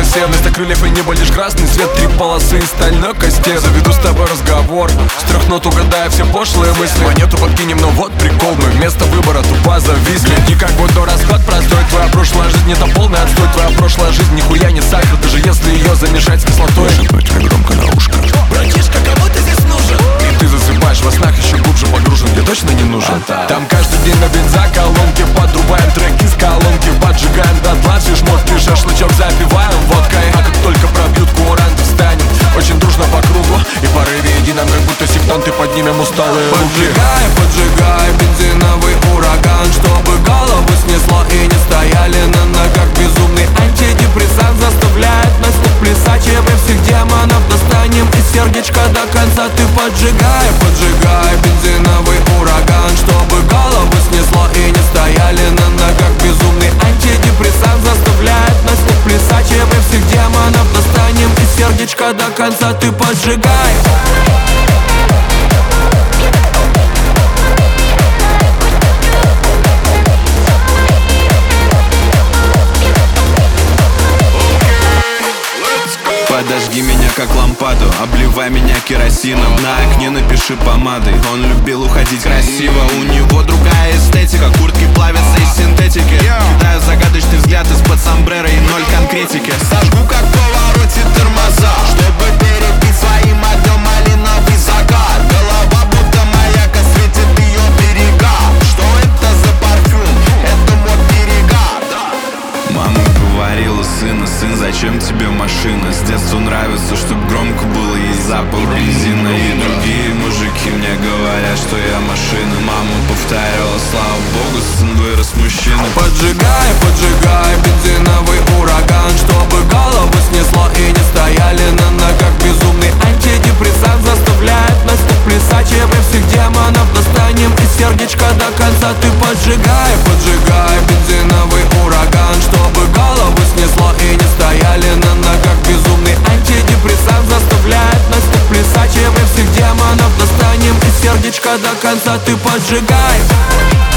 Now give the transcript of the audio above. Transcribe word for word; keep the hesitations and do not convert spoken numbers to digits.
все. Вместо крыльев и неба лишь красный свет, три полосы и стальной костер. Заведу с тобой разговор, с трех нот угадая все пошлые мысли. Монету подкинем, но вот прикол, мы вместо выбора тупо зависли. Не как будто расклад простой, твоя прошлая жизнь это полный отстой. Твоя прошлая жизнь нихуя не сахар, даже если ее замешать с кислотой. Шепнуть мне громко на ушко: братишка, кому ты здесь нужен? И ты засыпаешь во снах еще глубже погружен, где точно не нужен. Там каждый день на бензоколонке подрубаем треки с колонки, поджигаем дотла все шмотки, шашлычок запиваем водкой. А как только пробьют куранты, встанем очень дружно по кругу и в порыве едином, как будто сектанты, поднимем усталые руки. Поджигай, поджигай бензиновый ураган, чтобы голову снесло и не стояли на ногах. Безумный антидепрессант заставляет нас так плясать, и мы всех демонов достанем из сердечка до конца. Ты поджигай, поджигай бензиновый ураган, чтобы голову снесло и не стояли на ногах. Безумный антидепрессант заставляет нас так плясать, и мы всех демонов достанем из сердечка до конца. Ты поджигай. Подожги меня как лампаду, обливай меня керосином. На окне напиши помадой, он любил уходить красиво. У него другая эстетика, куртки плавятся из синтетики. Кидаю загадочный взгляд из-под сомбреро и ноль конкретики. Сожгу как в повороте тормоза, чтобы перебить своим огнем малиновый закат. Голова будто маяк, осветит ее берега. Что это за парфюм? Это мой перегар. Мама говорила: сына, сын, зачем тебе машина? С детства нравится, чтоб громко было, есть запах бензина. И другие мужики мне говорят, что я машина. Мама повторяла: слава богу, сын вырос мужчина. Поджигай, поджигай бензиновый ураган, чтобы голову снесло и не стояли на ногах. Безумный антидепрессант заставляет нас так плясать, и мы всех демонов достанем из сердечка до конца. Ты поджигай, поджигай бензиновый ураган, чтобы голову снесло и не стояли на ногах. Безумный антидепрессант заставляет нас так плясать, и мы всех демонов достанем из сердечка до конца. Ты поджигай.